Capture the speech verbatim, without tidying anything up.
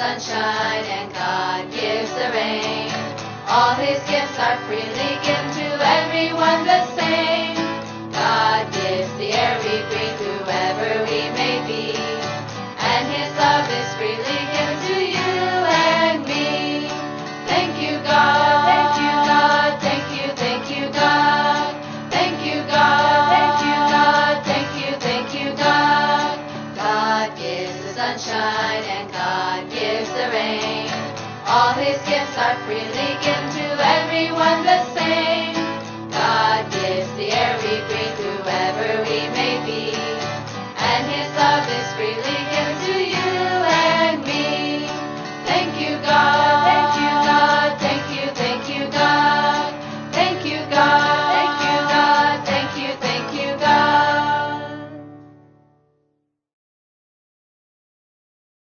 sunshine and God gives the rain. All his gifts are freely given to everyone the same. God gives the air we breathe, whoever we may be, and his love is freely given to you and me. Thank you, God. Thank you, God. Thank you, thank you, God. Thank you, God. Thank you, God. Thank you, thank you, God. God gives the sunshine and God gives the rain. All his gifts are freely given to everyone the